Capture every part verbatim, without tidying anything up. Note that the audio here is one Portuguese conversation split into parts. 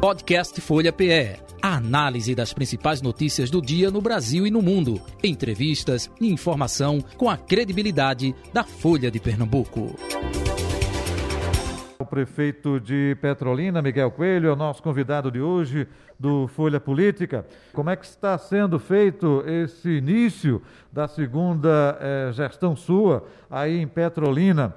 Podcast Folha P E. A análise das principais notícias do dia no Brasil e no mundo. Entrevistas e informação com a credibilidade da Folha de Pernambuco. O prefeito de Petrolina, Miguel Coelho, é o nosso convidado de hoje do Folha Política. Como é que está sendo feito esse início da segunda eh, gestão sua aí em Petrolina?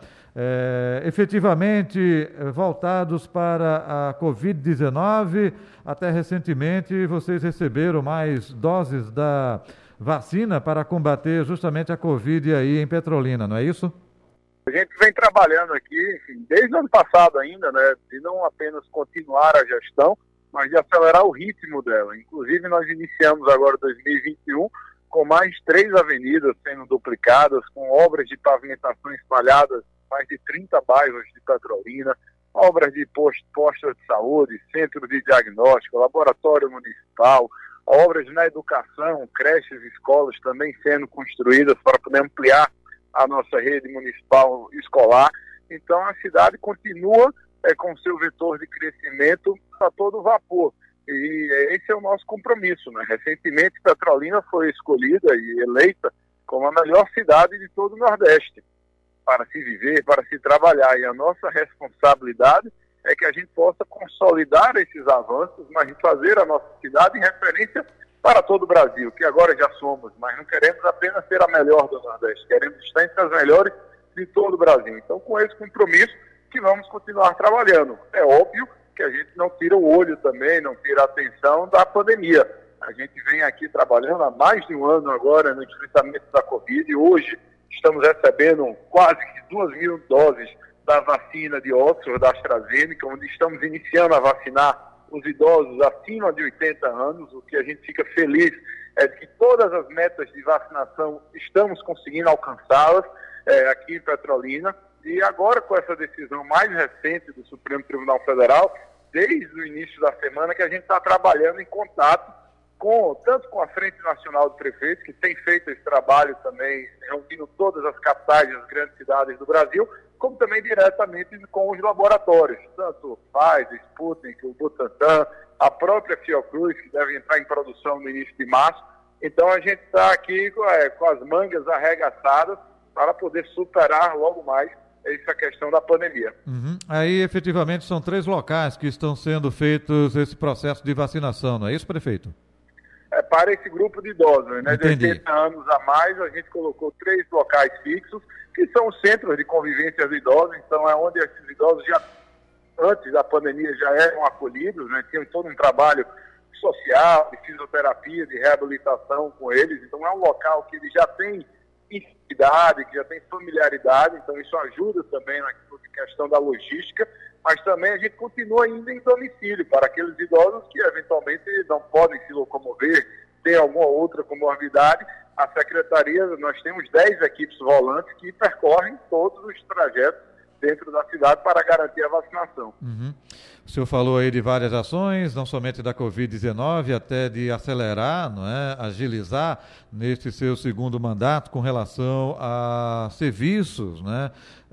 É, efetivamente voltados para a covid dezenove, até recentemente vocês receberam mais doses da vacina para combater justamente a Covid aí em Petrolina, não é isso? A gente vem trabalhando aqui, enfim, desde o ano passado ainda, né, de não apenas continuar a gestão, mas de acelerar o ritmo dela. Inclusive nós iniciamos agora dois mil e vinte e um com mais três avenidas sendo duplicadas, com obras de pavimentação espalhadas mais de trinta bairros de Petrolina, obras de postos, postos de saúde, centro de diagnóstico, laboratório municipal, obras na educação, creches e escolas também sendo construídas para poder ampliar a nossa rede municipal escolar. Então a cidade continua é, com seu vetor de crescimento a todo vapor. E esse é o nosso compromisso, né? Recentemente Petrolina foi escolhida e eleita como a melhor cidade de todo o Nordeste para se viver, para se trabalhar, e a nossa responsabilidade é que a gente possa consolidar esses avanços, mas fazer a nossa cidade em referência para todo o Brasil, que agora já somos, mas não queremos apenas ser a melhor do Nordeste, queremos estar entre as melhores de todo o Brasil. Então, com esse compromisso, que vamos continuar trabalhando. É óbvio que a gente não tira o olho também, não tira a atenção da pandemia. A gente vem aqui trabalhando há mais de um ano agora no enfrentamento da Covid, e hoje estamos recebendo quase que duas mil doses da vacina de Oxford, da AstraZeneca, onde estamos iniciando a vacinar os idosos acima de oitenta anos. O que a gente fica feliz é que todas as metas de vacinação estamos conseguindo alcançá-las é, aqui em Petrolina. E agora, com essa decisão mais recente do Supremo Tribunal Federal, desde o início da semana que a gente está trabalhando em contato Com, tanto com a Frente Nacional de Prefeitos, que tem feito esse trabalho também, reunindo todas as capitais das grandes cidades do Brasil, como também diretamente com os laboratórios, tanto o Pfizer, Sputnik, o Butantan, a própria Fiocruz, que deve entrar em produção no início de março. Então a gente está aqui é, com as mangas arregaçadas para poder superar logo mais essa questão da pandemia. Uhum. Aí, efetivamente, são três locais que estão sendo feitos esse processo de vacinação, não é isso, prefeito? É, para esse grupo de idosos, né, de Entendi. oitenta anos a mais, a gente colocou três locais fixos, que são os centros de convivência dos idosos. Então é onde esses idosos já, antes da pandemia, já eram acolhidos, né, tinham todo um trabalho social, de fisioterapia, de reabilitação com eles. Então é um local que ele já tem intimidade, que já tem familiaridade, então isso ajuda também na questão da logística, mas também a gente continua ainda em domicílio para aqueles idosos que eventualmente não podem se locomover, tem alguma outra comorbidade. A Secretaria, nós temos dez equipes volantes que percorrem todos os trajetos dentro da cidade para garantir a vacinação. Uhum. O senhor falou aí de várias ações, não somente da covid dezenove, até de acelerar, não é, agilizar neste seu segundo mandato com relação a serviços, né?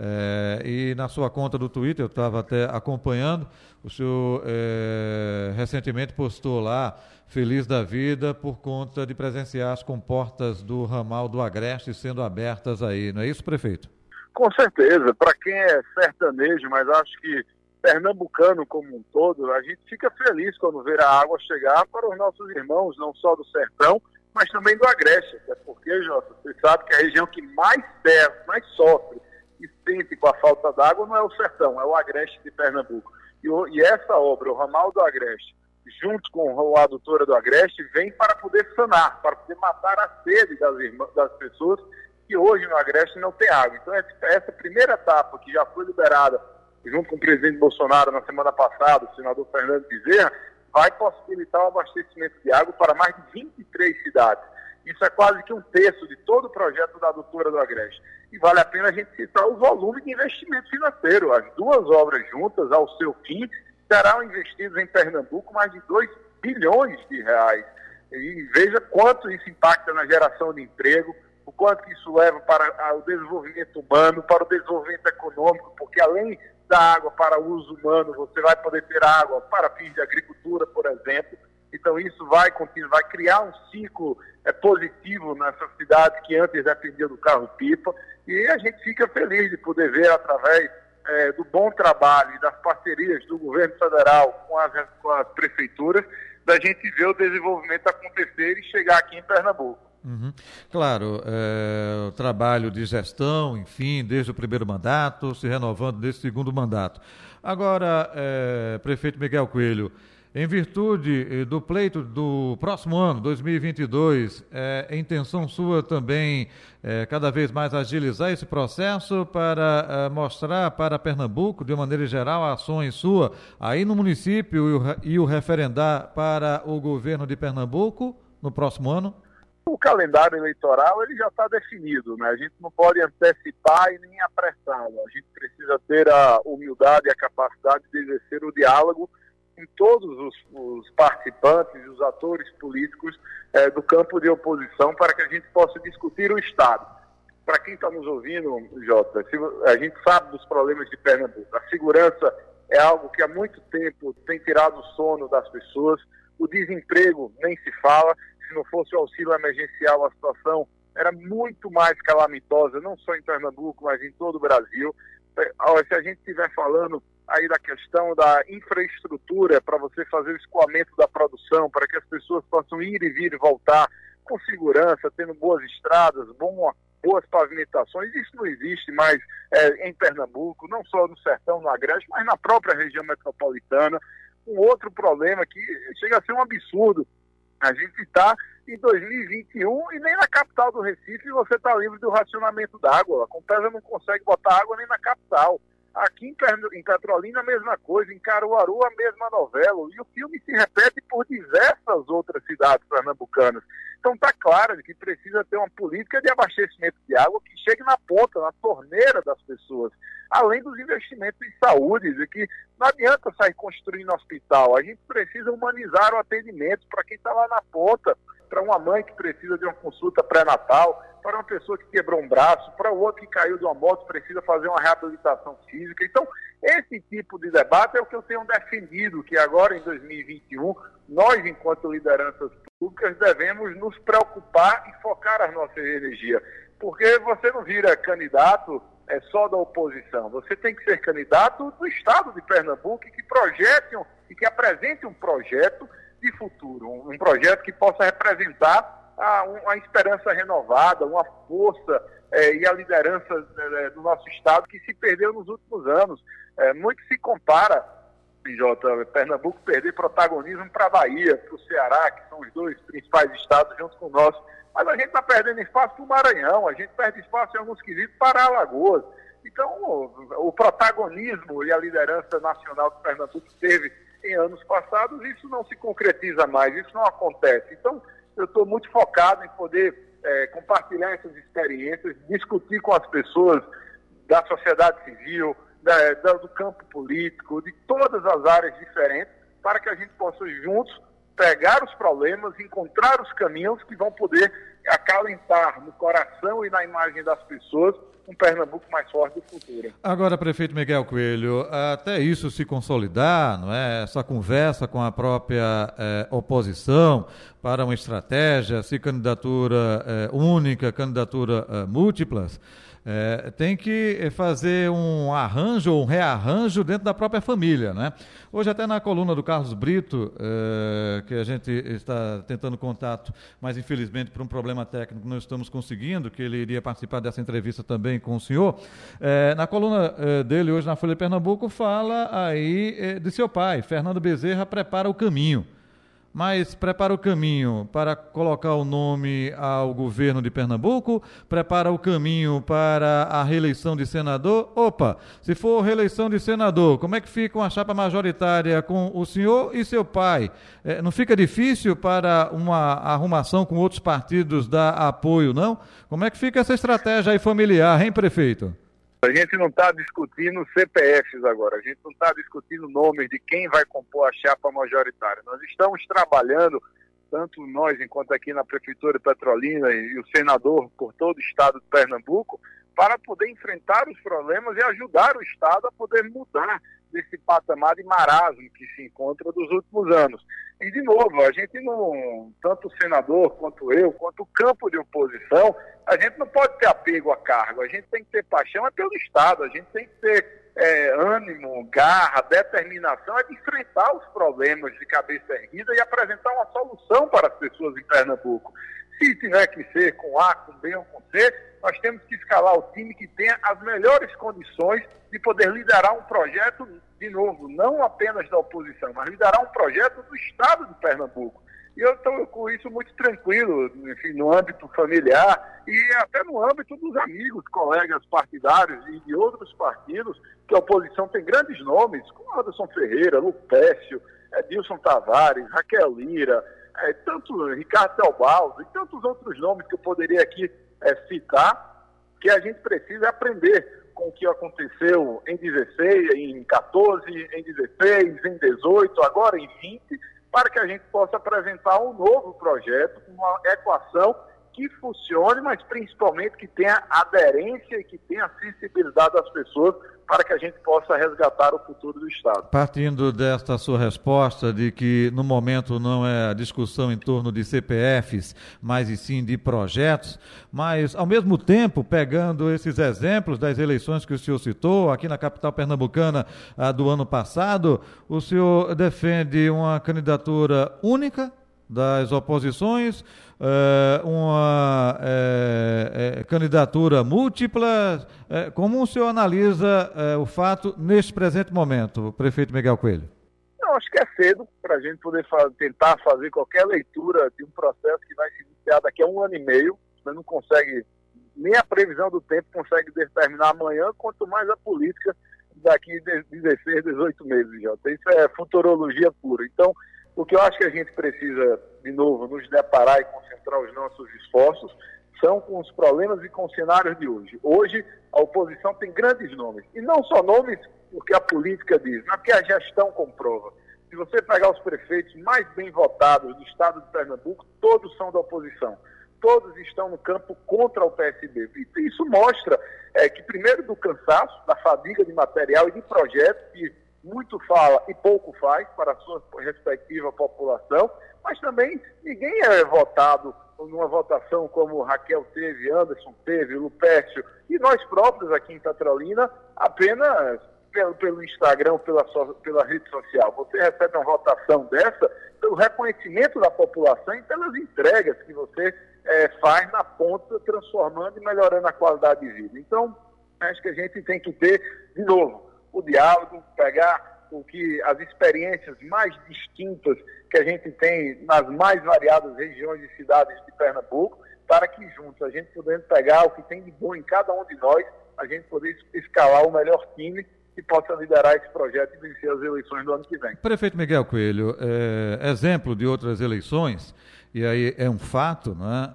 É, e na sua conta do Twitter, eu estava até acompanhando, o senhor é, recentemente postou lá, feliz da vida por conta de presenciar as comportas do ramal do Agreste sendo abertas aí, não é isso, prefeito? Com certeza, para quem é sertanejo, mas acho que pernambucano como um todo, a gente fica feliz quando vê a água chegar para os nossos irmãos, não só do sertão, mas também do Agreste. Até porque, Jota, você sabe que a região que mais serve, mais sofre e sente com a falta d'água não é o sertão, é o Agreste de Pernambuco. E, o, e essa obra, o ramal do Agreste, junto com a adutora do Agreste, vem para poder sanar, para poder matar a sede das, irmãs, das pessoas que hoje no Agreste não tem água. Então essa primeira etapa que já foi liberada junto com o presidente Bolsonaro na semana passada, o senador Fernando Bezerra, vai possibilitar o abastecimento de água para mais de vinte e três cidades. Isso é quase que um terço de todo o projeto da adutora do Agreste. E vale a pena a gente citar o volume de investimento financeiro. As duas obras juntas, ao seu fim, serão investidos em Pernambuco mais de dois bilhões de reais. E veja quanto isso impacta na geração de emprego, o quanto isso leva para o desenvolvimento humano, para o desenvolvimento econômico, porque além da água para uso humano, você vai poder ter água para fins de agricultura, por exemplo. Então isso vai continuar, vai criar um ciclo é, positivo nessa cidade que antes dependia do carro-pipa, e a gente fica feliz de poder ver, através é, do bom trabalho e das parcerias do governo federal com as, com as prefeituras, da gente ver o desenvolvimento acontecer e chegar aqui em Pernambuco. Uhum. Claro, é, o trabalho de gestão, enfim, desde o primeiro mandato, se renovando desse segundo mandato. Agora, é, prefeito Miguel Coelho, em virtude do pleito do próximo ano, dois mil e vinte e dois, é, é intenção sua também é, cada vez mais agilizar esse processo para é, mostrar para Pernambuco, de uma maneira geral, ações sua aí no município e o, e o referendar para o governo de Pernambuco no próximo ano? O calendário eleitoral ele já está definido, né? A gente não pode antecipar e nem apressá-lo. A gente precisa ter a humildade e a capacidade de exercer o diálogo com todos os, os participantes e os atores políticos eh, do campo de oposição, para que a gente possa discutir o Estado. Para quem está nos ouvindo, Jota, a gente sabe dos problemas de Pernambuco. A segurança é algo que há muito tempo tem tirado o sono das pessoas. O desemprego nem se fala. Se não fosse o auxílio emergencial, a situação era muito mais calamitosa, não só em Pernambuco, mas em todo o Brasil. Se a gente estiver falando aí da questão da infraestrutura para você fazer o escoamento da produção, para que as pessoas possam ir e vir e voltar com segurança, tendo boas estradas, bom, boas pavimentações, isso não existe mais é, em Pernambuco, não só no Sertão, no Agreste, mas na própria região metropolitana. Um outro problema que chega a ser um absurdo. A gente está em dois mil e vinte e um e nem na capital do Recife você está livre do racionamento d'água. A Compesa não consegue botar água nem na capital. Aqui em, em Petrolina a mesma coisa, em Caruaru a mesma novela. E o filme se repete por diversas outras cidades pernambucanas. Então está claro que precisa ter uma política de abastecimento de água que chegue na ponta, na torneira das pessoas. Além dos investimentos em saúde, de que não adianta sair construindo hospital. A gente precisa humanizar o atendimento para quem está lá na ponta, para uma mãe que precisa de uma consulta pré-natal, para uma pessoa que quebrou um braço, para o outro que caiu de uma moto, precisa fazer uma reabilitação física. Então, esse tipo de debate é o que eu tenho defendido, que agora em dois mil e vinte e um, nós, enquanto lideranças públicas, devemos nos preocupar e focar as nossas energias. Porque você não vira candidato é, só da oposição, você tem que ser candidato do Estado de Pernambuco e que projete um, e que apresente um projeto de futuro, um, um projeto que possa representar a, um, a esperança renovada, uma força é, e a liderança é, do nosso Estado que se perdeu nos últimos anos. É, muito se compara, Jota, Pernambuco perder protagonismo para a Bahia, para o Ceará, que são os dois principais estados junto com o nosso. Mas a gente está perdendo espaço para o Maranhão, a gente perde espaço em alguns quesitos para Alagoas. Então, o, o protagonismo e a liderança nacional que Pernambuco teve em anos passados, isso não se concretiza mais, isso não acontece. Então, eu estou muito focado em poder é, compartilhar essas experiências, discutir com as pessoas da sociedade civil, da, da, do campo político, de todas as áreas diferentes, para que a gente possa juntos pegar os problemas, encontrar os caminhos que vão poder acalentar no coração e na imagem das pessoas um Pernambuco mais forte do futuro. Agora, prefeito Miguel Coelho, até isso se consolidar, não é? Essa conversa com a própria eh, oposição para uma estratégia, se candidatura eh, única, candidatura eh, múltiplas, É, tem que fazer um arranjo ou um rearranjo dentro da própria família, né? Hoje até na coluna do Carlos Brito, é, que a gente está tentando contato, mas infelizmente por um problema técnico não estamos conseguindo, que ele iria participar dessa entrevista também com o senhor, é, na coluna é, dele hoje na Folha de Pernambuco fala aí é, de seu pai, Fernando Bezerra prepara o caminho. Mas prepara o caminho para colocar o nome ao governo de Pernambuco? Prepara o caminho para a reeleição de senador? Opa, se for reeleição de senador, como é que fica uma chapa majoritária com o senhor e seu pai? É, não fica difícil para uma arrumação com outros partidos dar apoio, não? Como é que fica essa estratégia aí familiar, hein, prefeito? A gente não está discutindo C P Fs agora, a gente não está discutindo nomes de quem vai compor a chapa majoritária. Nós estamos trabalhando, tanto nós, enquanto aqui na Prefeitura de Petrolina e o senador por todo o estado de Pernambuco, para poder enfrentar os problemas e ajudar o Estado a poder mudar desse patamar de marasmo que se encontra dos últimos anos. E, de novo, a gente não, tanto o senador quanto eu, quanto o campo de oposição, a gente não pode ter apego a cargo, a gente tem que ter paixão é pelo Estado, a gente tem que ter é, ânimo, garra, determinação, é de enfrentar os problemas de cabeça erguida e apresentar uma solução para as pessoas em Pernambuco. Se tiver que ser com A, com B ou com C, nós temos que escalar o time que tenha as melhores condições de poder liderar um projeto, de novo, não apenas da oposição, mas liderar um projeto do Estado de Pernambuco. E eu estou com isso muito tranquilo, enfim, no âmbito familiar e até no âmbito dos amigos, colegas partidários e de outros partidos, que a oposição tem grandes nomes, como Anderson Ferreira, Lupécio, Edilson Tavares, Raquel Lira, é, tanto Ricardo Teobaldo e tantos outros nomes que eu poderia aqui é, citar, que a gente precisa aprender com o que aconteceu em dezesseis, em quatorze, em dezesseis, em dezoito, agora em vinte, para que a gente possa apresentar um novo projeto, uma equação que funcione, mas principalmente que tenha aderência e que tenha sensibilidade das pessoas para que a gente possa resgatar o futuro do Estado. Partindo desta sua resposta de que no momento não é a discussão em torno de C P Fs, mas e sim de projetos, mas ao mesmo tempo, pegando esses exemplos das eleições que o senhor citou, aqui na capital pernambucana a do ano passado, o senhor defende uma candidatura única das oposições, é, uma é, é, candidatura múltipla. É, como o senhor analisa é, o fato neste presente momento, prefeito Miguel Coelho? Não, acho que é cedo para a gente poder fa- tentar fazer qualquer leitura de um processo que vai se iniciar daqui a um ano e meio. Você não consegue, nem a previsão do tempo consegue determinar amanhã, quanto mais a política daqui a dezesseis, dezoito meses, Jota. Isso é futurologia pura. Então, o que eu acho que a gente precisa, de novo, nos deparar e concentrar os nossos esforços são com os problemas e com os cenários de hoje. Hoje, a oposição tem grandes nomes. E não só nomes porque a política diz, mas porque a gestão comprova. Se você pegar os prefeitos mais bem votados do estado de Pernambuco, todos são da oposição. Todos estão no campo contra o P S B. E isso mostra é, que, primeiro, do cansaço, da fadiga de material e de projetos que muito fala e pouco faz para a sua respectiva população, mas também ninguém é votado numa votação como Raquel teve, Anderson teve, Lupécio, e nós próprios aqui em Petrolina, apenas pelo, pelo Instagram, pela, so, pela rede social. Você recebe uma votação dessa pelo reconhecimento da população e pelas entregas que você é, faz na ponta, transformando e melhorando a qualidade de vida. Então, acho que a gente tem que ter, de novo, o diálogo, pegar o que as experiências mais distintas que a gente tem nas mais variadas regiões e cidades de Pernambuco, para que juntos a gente podendo pegar o que tem de bom em cada um de nós, a gente poder escalar o melhor time que possa liderar esse projeto e vencer as eleições do ano que vem. Prefeito Miguel Coelho, é, exemplo de outras eleições, e aí é um fato, né?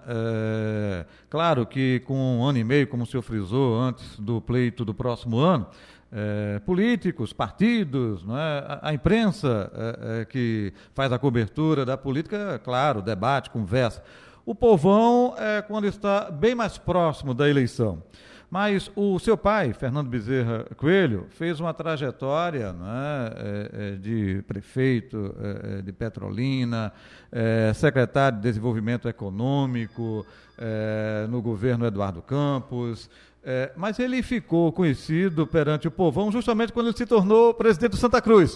É, claro que com um ano e meio, como o senhor frisou, antes do pleito do próximo ano, É, políticos, partidos, não é? a, a imprensa é, é, que faz a cobertura da política, claro, debate, conversa. O povão é quando está bem mais próximo da eleição. Mas o seu pai, Fernando Bezerra Coelho, fez uma trajetória, não é? É, é, de prefeito é, de Petrolina, é, secretário de Desenvolvimento Econômico é, no governo Eduardo Campos. É, mas ele ficou conhecido perante o povão justamente quando ele se tornou presidente do Santa Cruz.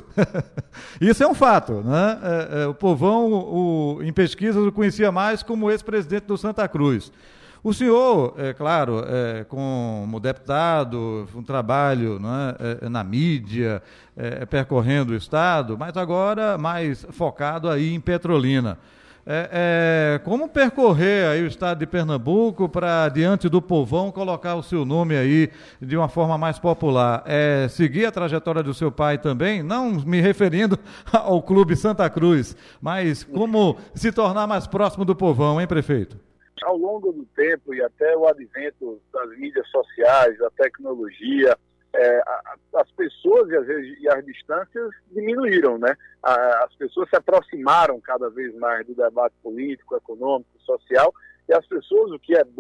Isso é um fato, né? É, é, o povão, o, em pesquisas, o conhecia mais como ex-presidente do Santa Cruz. O senhor, é claro, é, como deputado, um trabalho, né, é, na mídia, é, percorrendo o Estado, mas agora mais focado aí em Petrolina. É, é, como percorrer aí o estado de Pernambuco para, diante do povão, colocar o seu nome aí de uma forma mais popular? É, seguir a trajetória do seu pai também, não me referindo ao Clube Santa Cruz, mas como se tornar mais próximo do povão, hein, prefeito? Ao longo do tempo e até o advento das mídias sociais, da tecnologia, É, as pessoas e as, e as distâncias diminuíram, né? As pessoas se aproximaram cada vez mais do debate político, econômico, social, e as pessoas, o que é bom,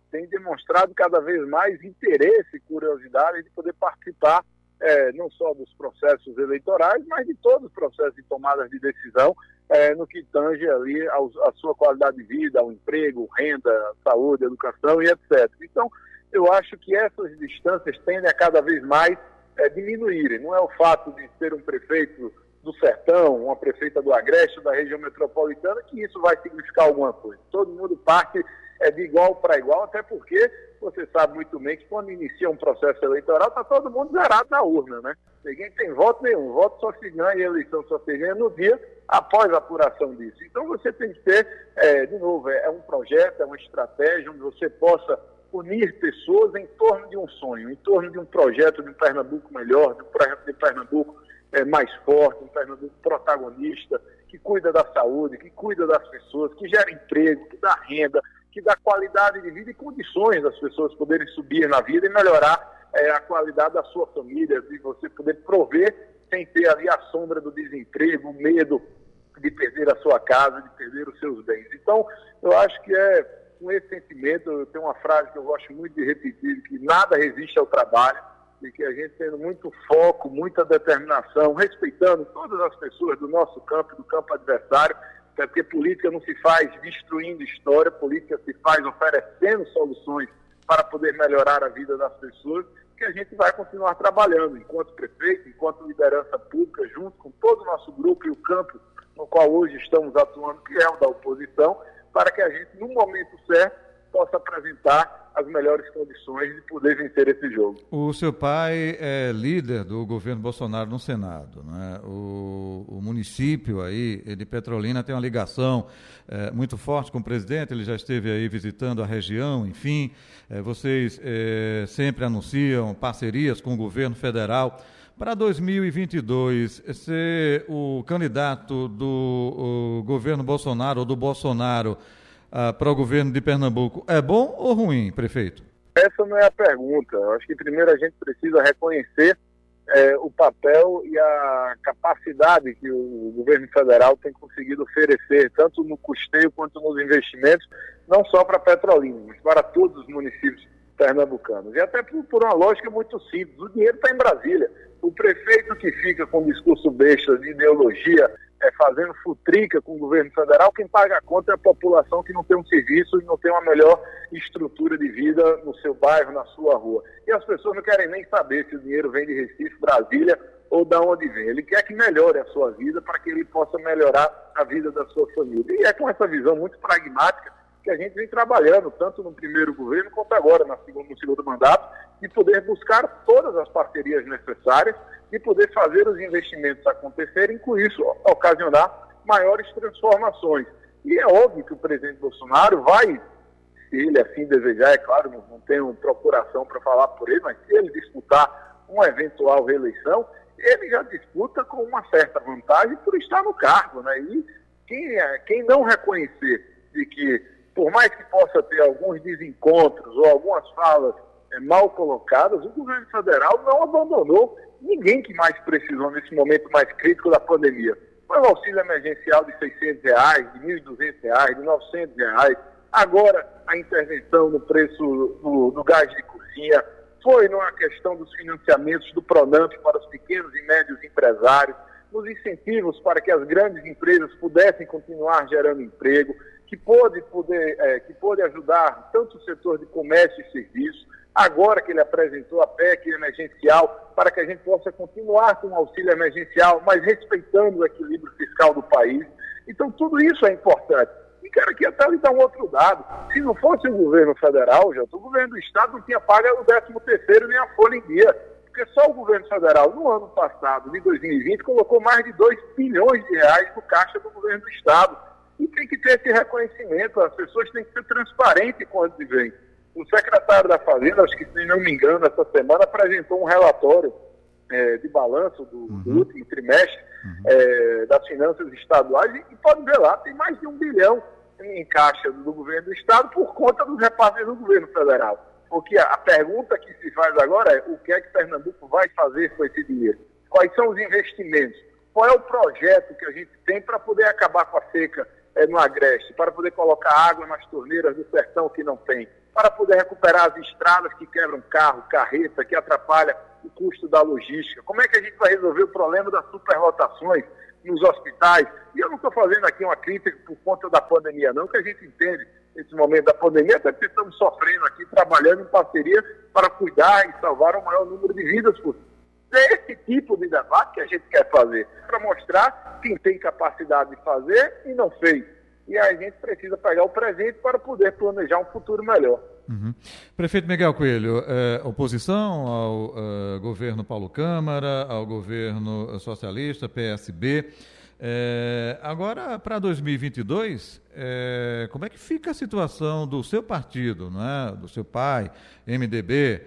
tem demonstrado cada vez mais interesse e curiosidade de poder participar é, não só dos processos eleitorais, mas de todos os processos de tomadas de decisão é, no que tange ali ao, a sua qualidade de vida, ao emprego, renda, saúde, educação e etcétera. Então, eu acho que essas distâncias tendem a cada vez mais é, diminuírem. Não é o fato de ser um prefeito do Sertão, uma prefeita do Agreste, da região metropolitana, que isso vai significar alguma coisa. Todo mundo parte é, de igual para igual, até porque você sabe muito bem que quando inicia um processo eleitoral, está todo mundo zerado na urna, né? Ninguém tem voto nenhum. Voto só se ganha e a eleição só se ganha no dia após a apuração disso. Então você tem que ter, é, de novo, é, é um projeto, é uma estratégia onde você possa unir pessoas em torno de um sonho, em torno de um projeto de um Pernambuco melhor, de um projeto de Pernambuco é, mais forte, um Pernambuco protagonista, que cuida da saúde, que cuida das pessoas, que gera emprego, que dá renda, que dá qualidade de vida e condições das pessoas poderem subir na vida e melhorar é, a qualidade da sua família, de você poder prover sem ter ali a sombra do desemprego, o medo de perder a sua casa, de perder os seus bens. Então, eu acho que é com esse sentimento, eu tenho uma frase que eu gosto muito de repetir, que nada resiste ao trabalho, e que a gente tendo muito foco, muita determinação, respeitando todas as pessoas do nosso campo e do campo adversário, até porque política não se faz destruindo história, política se faz oferecendo soluções para poder melhorar a vida das pessoas, que a gente vai continuar trabalhando enquanto prefeito, enquanto liderança pública, junto com todo o nosso grupo e o campo no qual hoje estamos atuando, que é o da oposição, para que a gente, no momento certo, possa apresentar as melhores condições de poder vencer esse jogo. O seu pai é líder do governo Bolsonaro no Senado, né? O, o município aí de Petrolina tem uma ligação é, muito forte com o presidente, ele já esteve aí visitando a região, enfim, é, vocês é, sempre anunciam parcerias com o governo federal. Para dois mil e vinte e dois, ser o candidato do governo Bolsonaro ou do Bolsonaro Uh, para o governo de Pernambuco, é bom ou ruim, prefeito? Essa não é a pergunta. Eu acho que primeiro a gente precisa reconhecer é, o papel e a capacidade que o governo federal tem conseguido oferecer, tanto no custeio quanto nos investimentos, não só para Petrolina, mas para todos os municípios pernambucanos. E até por, por uma lógica muito simples, o dinheiro está em Brasília. O prefeito que fica com discurso besta de ideologia, é, fazendo futrica com o governo federal, quem paga a conta é a população que não tem um serviço e não tem uma melhor estrutura de vida no seu bairro, na sua rua. E as pessoas não querem nem saber se o dinheiro vem de Recife, Brasília ou de onde vem. Ele quer que melhore a sua vida para que ele possa melhorar a vida da sua família. E é com essa visão muito pragmática que a gente vem trabalhando, tanto no primeiro governo quanto agora na segunda, no segundo mandato, de poder buscar todas as parcerias necessárias e poder fazer os investimentos acontecerem e, com isso, ocasionar maiores transformações. E é óbvio que o presidente Bolsonaro vai, se ele assim desejar, é claro, não, não tenho procuração para falar por ele, mas se ele disputar uma eventual reeleição, ele já disputa com uma certa vantagem por estar no cargo, né? E quem, quem não reconhecer de que, por mais que possa ter alguns desencontros ou algumas falas é, mal colocadas, o governo federal não abandonou ninguém que mais precisou nesse momento mais crítico da pandemia. Foi o auxílio emergencial de seiscentos reais, de mil e duzentos reais, de novecentos reais, agora a intervenção no preço do, do gás de cozinha, foi na questão dos financiamentos do Pronamp para os pequenos e médios empresários, nos incentivos para que as grandes empresas pudessem continuar gerando emprego, que pôde, poder, é, que pôde ajudar tanto o setor de comércio e serviços, agora que ele apresentou a P E C emergencial, para que a gente possa continuar com o auxílio emergencial, mas respeitando o equilíbrio fiscal do país. Então, tudo isso é importante. E quero aqui até lhe dar um outro dado. Se não fosse o governo federal, já, o governo do Estado não tinha pago o décimo terceiro nem a folha em dia. Porque só o governo federal, no ano passado, de dois mil e vinte, colocou mais de dois bilhões de reais no caixa do governo do Estado. E tem que ter esse reconhecimento, as pessoas têm que ser transparentes quando vêm. O secretário da Fazenda, acho que se não me engano, essa semana apresentou um relatório é, de balanço do, uhum. do último trimestre uhum. é, das finanças estaduais e, e pode ver lá, tem mais de um bilhão em caixa do governo do Estado por conta dos repasses do governo federal. Porque a, a pergunta que se faz agora é o que é que Pernambuco vai fazer com esse dinheiro? Quais são os investimentos? Qual é o projeto que a gente tem para poder acabar com a seca é, no Agreste, para poder colocar água nas torneiras do sertão que não tem, para poder recuperar as estradas que quebram carro, carreta, que atrapalham o custo da logística. Como é que a gente vai resolver o problema das superlotações nos hospitais? E eu não estou fazendo aqui uma crítica por conta da pandemia, não, que a gente entende esse momento da pandemia, até porque estamos sofrendo aqui, trabalhando em parceria para cuidar e salvar o maior número de vidas possível. É esse tipo de debate que a gente quer fazer, para mostrar quem tem capacidade de fazer e não fez. E a gente precisa pegar o presente para poder planejar um futuro melhor. Uhum. Prefeito Miguel Coelho, é, oposição ao é, governo Paulo Câmara, ao governo socialista, P S B. É, agora, para dois mil e vinte e dois, é, como é que fica a situação do seu partido, não é? Do seu pai, M D B?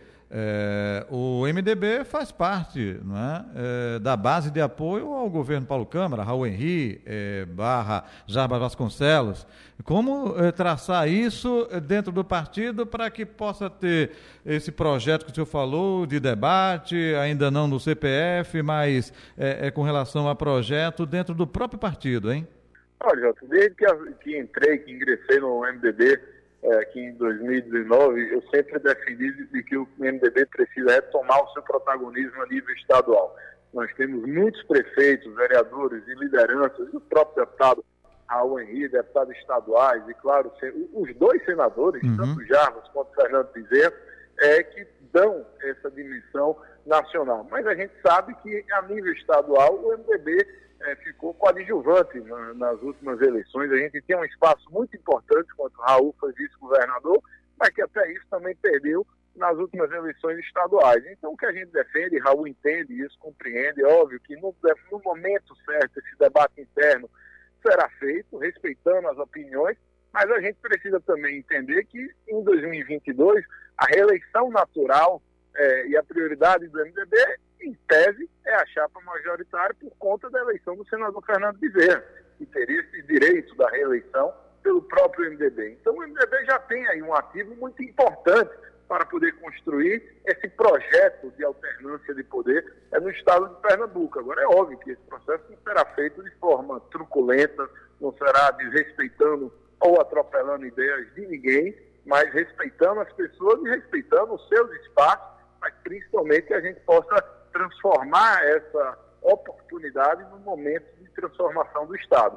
É, o M D B faz parte, não é? É, da base de apoio ao governo Paulo Câmara, Raul Henri, é, barra Jarbas Vasconcelos. Como é, traçar isso dentro do partido para que possa ter esse projeto que o senhor falou de debate, ainda não no C P F, mas é, é com relação a projeto dentro do próprio partido, hein? Olha, Jota, desde que, que entrei, que ingressei no M D B, É, aqui em dois mil e dezenove, eu sempre defendi de que o M D B precisa retomar o seu protagonismo a nível estadual. Nós temos muitos prefeitos, vereadores e lideranças, e o próprio deputado Raul Henri, deputados estaduais, e claro, os dois senadores, uhum. tanto Jarbas quanto Fernando Bezerra, é, que dão essa dimensão nacional. Mas a gente sabe que a nível estadual o M D B É, ficou coadjuvante na, nas últimas eleições. A gente tinha um espaço muito importante quando o Raul foi vice-governador, mas que até isso também perdeu nas últimas eleições estaduais. Então o que a gente defende, Raul entende isso, compreende, é óbvio que no, no momento certo esse debate interno será feito, respeitando as opiniões, mas a gente precisa também entender que em dois mil e vinte e dois a reeleição natural é, e a prioridade do M D B, em tese, é a chapa majoritária por conta da eleição do senador Fernando Bezerra, que teria esse direito da reeleição pelo próprio M D B. Então o M D B já tem aí um ativo muito importante para poder construir esse projeto de alternância de poder é no estado de Pernambuco. Agora é óbvio que esse processo não será feito de forma truculenta, não será desrespeitando ou atropelando ideias de ninguém, mas respeitando as pessoas e respeitando os seus espaços, mas principalmente que a gente possa transformar essa oportunidade no momento de transformação do Estado.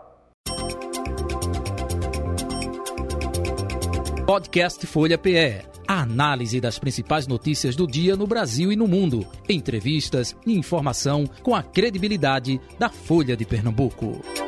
Podcast Folha P E. A análise das principais notícias do dia no Brasil e no mundo. Entrevistas e informação com a credibilidade da Folha de Pernambuco.